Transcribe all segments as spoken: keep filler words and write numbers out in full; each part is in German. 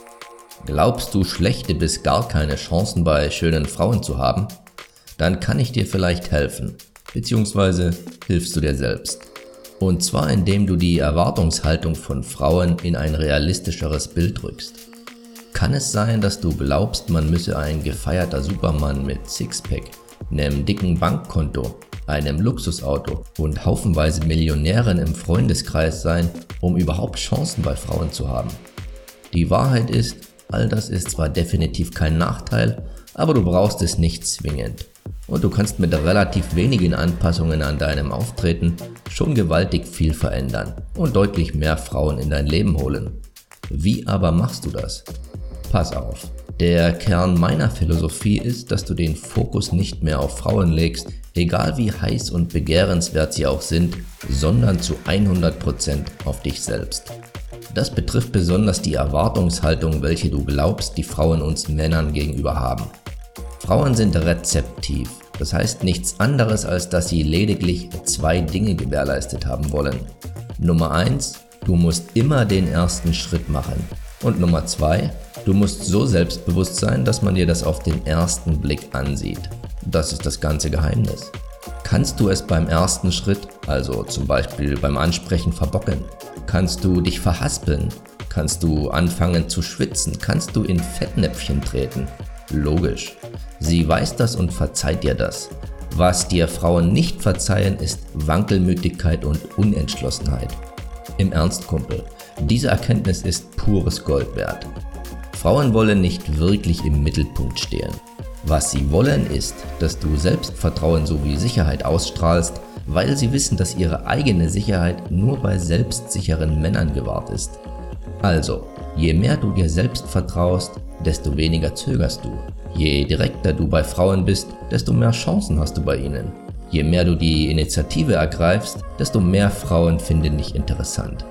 Glaubst du, schlechte bis gar keine Chancen bei schönen Frauen zu haben? Dann kann ich dir vielleicht helfen, beziehungsweise hilfst du dir selbst. Und zwar indem du die Erwartungshaltung von Frauen in ein realistischeres Bild rückst. Kann es sein, dass du glaubst, man müsse ein gefeierter Supermann mit Sixpack, einem dicken Bankkonto, einem Luxusauto und haufenweise Millionären im Freundeskreis sein, um überhaupt Chancen bei Frauen zu haben? Die Wahrheit ist, all das ist zwar definitiv kein Nachteil, aber du brauchst es nicht zwingend. Und du kannst mit relativ wenigen Anpassungen an deinem Auftreten schon gewaltig viel verändern und deutlich mehr Frauen in dein Leben holen. Wie aber machst du das? Pass auf, der Kern meiner Philosophie ist, dass du den Fokus nicht mehr auf Frauen legst, egal wie heiß und begehrenswert sie auch sind, sondern zu hundert Prozent auf dich selbst. Das betrifft besonders die Erwartungshaltung, welche du glaubst, die Frauen uns Männern gegenüber haben. Frauen sind rezeptiv, das heißt nichts anderes, als dass sie lediglich zwei Dinge gewährleistet haben wollen. Nummer eins, du musst immer den ersten Schritt machen. Und Nummer zwei, du musst so selbstbewusst sein, dass man dir das auf den ersten Blick ansieht. Das ist das ganze Geheimnis. Kannst du es beim ersten Schritt, also zum Beispiel beim Ansprechen, verbocken? Kannst du dich verhaspeln? Kannst du anfangen zu schwitzen? Kannst du in Fettnäpfchen treten? Logisch. Sie weiß das und verzeiht dir das. Was dir Frauen nicht verzeihen, ist Wankelmütigkeit und Unentschlossenheit. Im Ernst, Kumpel, diese Erkenntnis ist pures Gold wert. Frauen wollen nicht wirklich im Mittelpunkt stehen. Was sie wollen ist, dass du Selbstvertrauen sowie Sicherheit ausstrahlst, weil sie wissen, dass ihre eigene Sicherheit nur bei selbstsicheren Männern gewahrt ist. Also, je mehr du dir selbst vertraust, desto weniger zögerst du. Je direkter du bei Frauen bist, desto mehr Chancen hast du bei ihnen. Je mehr du die Initiative ergreifst, desto mehr Frauen finden dich interessant.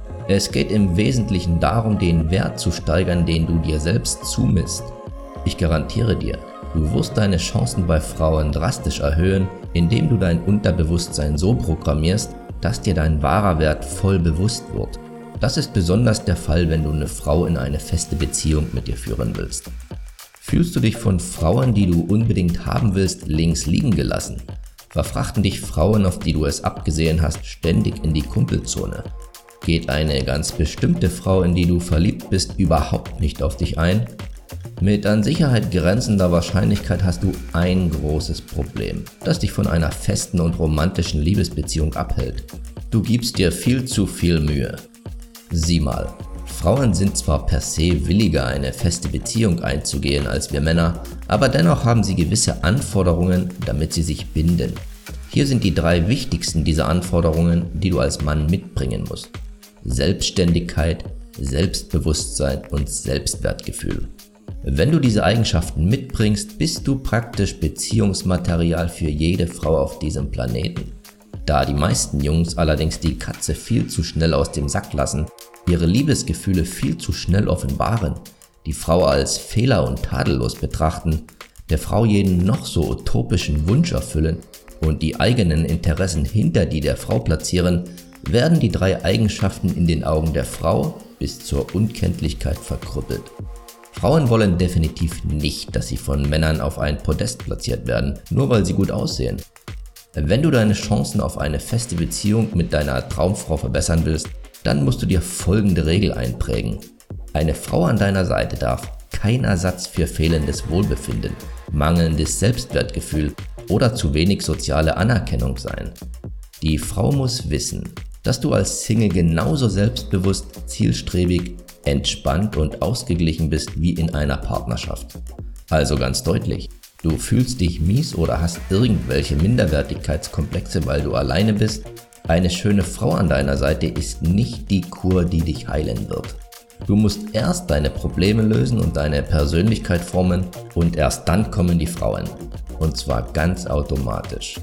Es geht im Wesentlichen darum, den Wert zu steigern, den du dir selbst zumisst. Ich garantiere dir, du wirst deine Chancen bei Frauen drastisch erhöhen, indem du dein Unterbewusstsein so programmierst, dass dir dein wahrer Wert voll bewusst wird. Das ist besonders der Fall, wenn du eine Frau in eine feste Beziehung mit dir führen willst. Fühlst du dich von Frauen, die du unbedingt haben willst, links liegen gelassen? Verfrachten dich Frauen, auf die du es abgesehen hast, ständig in die Kumpelzone? Geht eine ganz bestimmte Frau, in die du verliebt bist, überhaupt nicht auf dich ein? Mit an Sicherheit grenzender Wahrscheinlichkeit hast du ein großes Problem, das dich von einer festen und romantischen Liebesbeziehung abhält. Du gibst dir viel zu viel Mühe. Sieh mal, Frauen sind zwar per se williger, eine feste Beziehung einzugehen als wir Männer, aber dennoch haben sie gewisse Anforderungen, damit sie sich binden. Hier sind die drei wichtigsten dieser Anforderungen, die du als Mann mitbringen musst. Selbstständigkeit, Selbstbewusstsein und Selbstwertgefühl. Wenn du diese Eigenschaften mitbringst, bist du praktisch Beziehungsmaterial für jede Frau auf diesem Planeten. Da die meisten Jungs allerdings die Katze viel zu schnell aus dem Sack lassen, ihre Liebesgefühle viel zu schnell offenbaren, die Frau als fehler- und tadellos betrachten, der Frau jeden noch so utopischen Wunsch erfüllen und die eigenen Interessen hinter die der Frau platzieren, werden die drei Eigenschaften in den Augen der Frau bis zur Unkenntlichkeit verkrüppelt. Frauen wollen definitiv nicht, dass sie von Männern auf ein Podest platziert werden, nur weil sie gut aussehen. Wenn du deine Chancen auf eine feste Beziehung mit deiner Traumfrau verbessern willst, dann musst du dir folgende Regel einprägen. Eine Frau an deiner Seite darf kein Ersatz für fehlendes Wohlbefinden, mangelndes Selbstwertgefühl oder zu wenig soziale Anerkennung sein. Die Frau muss wissen, dass du als Single genauso selbstbewusst, zielstrebig, entspannt und ausgeglichen bist wie in einer Partnerschaft. Also ganz deutlich, du fühlst dich mies oder hast irgendwelche Minderwertigkeitskomplexe, weil du alleine bist. Eine schöne Frau an deiner Seite ist nicht die Kur, die dich heilen wird. Du musst erst deine Probleme lösen und deine Persönlichkeit formen und erst dann kommen die Frauen. Und zwar ganz automatisch.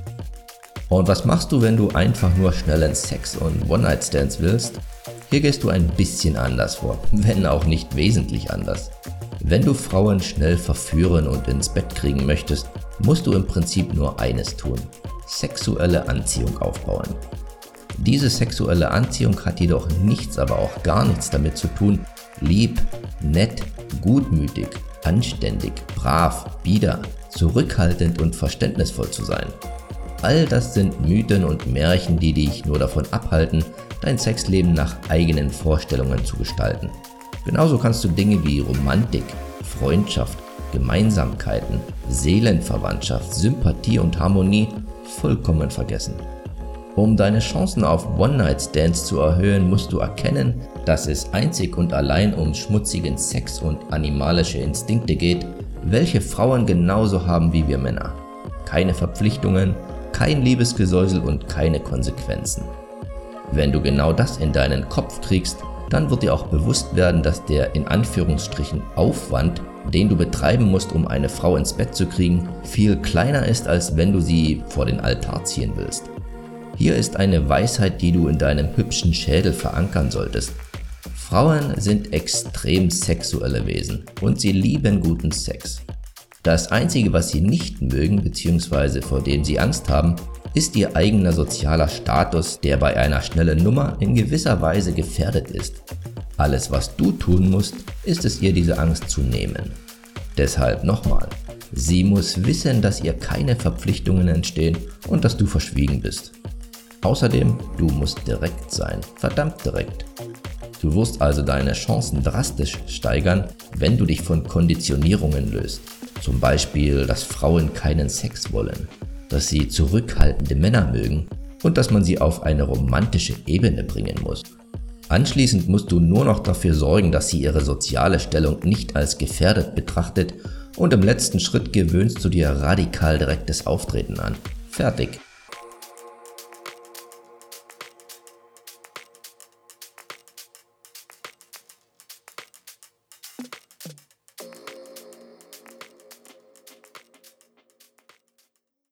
Und was machst du, wenn du einfach nur schnellen Sex und One-Night-Stands willst? Hier gehst du ein bisschen anders vor, wenn auch nicht wesentlich anders. Wenn du Frauen schnell verführen und ins Bett kriegen möchtest, musst du im Prinzip nur eines tun: sexuelle Anziehung aufbauen. Diese sexuelle Anziehung hat jedoch nichts, aber auch gar nichts damit zu tun, lieb, nett, gutmütig, anständig, brav, bieder, zurückhaltend und verständnisvoll zu sein. All das sind Mythen und Märchen, die dich nur davon abhalten, dein Sexleben nach eigenen Vorstellungen zu gestalten. Genauso kannst du Dinge wie Romantik, Freundschaft, Gemeinsamkeiten, Seelenverwandtschaft, Sympathie und Harmonie vollkommen vergessen. Um deine Chancen auf One-Night-Stands zu erhöhen, musst du erkennen, dass es einzig und allein um schmutzigen Sex und animalische Instinkte geht, welche Frauen genauso haben wie wir Männer. Keine Verpflichtungen, kein Liebesgesäusel und keine Konsequenzen. Wenn du genau das in deinen Kopf kriegst, dann wird dir auch bewusst werden, dass der in Anführungsstrichen Aufwand, den du betreiben musst, um eine Frau ins Bett zu kriegen, viel kleiner ist, als wenn du sie vor den Altar ziehen willst. Hier ist eine Weisheit, die du in deinem hübschen Schädel verankern solltest. Frauen sind extrem sexuelle Wesen und sie lieben guten Sex. Das Einzige, was sie nicht mögen bzw. vor dem sie Angst haben, ist ihr eigener sozialer Status, der bei einer schnellen Nummer in gewisser Weise gefährdet ist. Alles, was du tun musst, ist es ihr diese Angst zu nehmen. Deshalb nochmal, sie muss wissen, dass ihr keine Verpflichtungen entstehen und dass du verschwiegen bist. Außerdem, du musst direkt sein, verdammt direkt. Du wirst also deine Chancen drastisch steigern, wenn du dich von Konditionierungen löst. Zum Beispiel, dass Frauen keinen Sex wollen, dass sie zurückhaltende Männer mögen und dass man sie auf eine romantische Ebene bringen muss. Anschließend musst du nur noch dafür sorgen, dass sie ihre soziale Stellung nicht als gefährdet betrachtet und im letzten Schritt gewöhnst du dir radikal direktes Auftreten an. Fertig.